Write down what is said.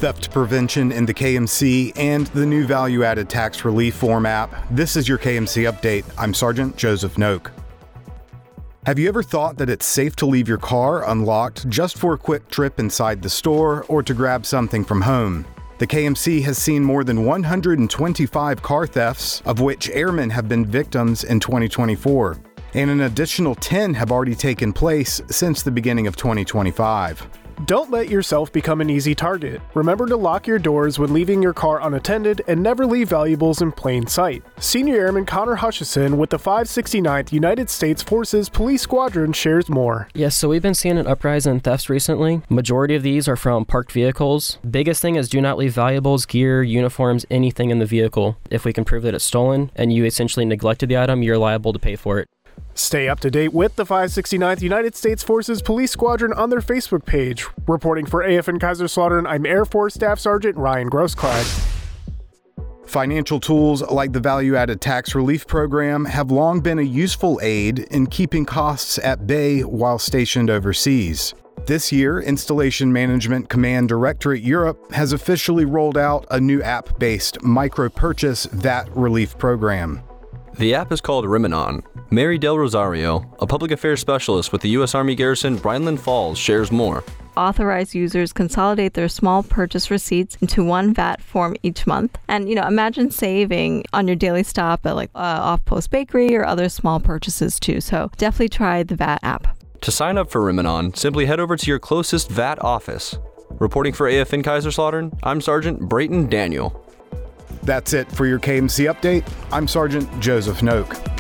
theft prevention in the KMC, and the new value-added tax relief form app. This is your KMC Update. I'm Sergeant Joseph Noak. Have you ever thought that it's safe to leave your car unlocked just for a quick trip inside the store or to grab something from home? The KMC has seen more than 125 car thefts, of which airmen have been victims in 2024, and an additional 10 have already taken place since the beginning of 2025. Don't let yourself become an easy target. Remember to lock your doors when leaving your car unattended and never leave valuables in plain sight. Senior Airman Connor Hutchison with the 569th United States Forces Police Squadron shares more. Yes, so we've been seeing an uprise in thefts recently. Majority of these are from parked vehicles. Biggest thing is do not leave valuables, gear, uniforms, anything in the vehicle. If we can prove that it's stolen and you essentially neglected the item, you're liable to pay for it. Stay up to date with the 569th United States Forces Police Squadron on their Facebook page. Reporting for AFN Kaiserslautern, I'm Air Force Staff Sergeant Ryan Grossklag. Financial tools like the Value-Added Tax Relief Program have long been a useful aid in keeping costs at bay while stationed overseas. This year, Installation Management Command Directorate Europe has officially rolled out a new app-based micro-purchase VAT relief program. The app is called Riminon. Mary Del Rosario, a public affairs specialist with the U.S. Army Garrison Rhineland Falls, shares more. Authorized users consolidate their small purchase receipts into one VAT form each month. And, imagine saving on your daily stop at Off-Post Bakery or other small purchases too. So definitely try the VAT app. To sign up for Riminon, simply head over to your closest VAT office. Reporting for AFN Kaiserslautern, I'm Sergeant Brayton Daniel. That's it for your KMC Update. I'm Sergeant Joseph Noak.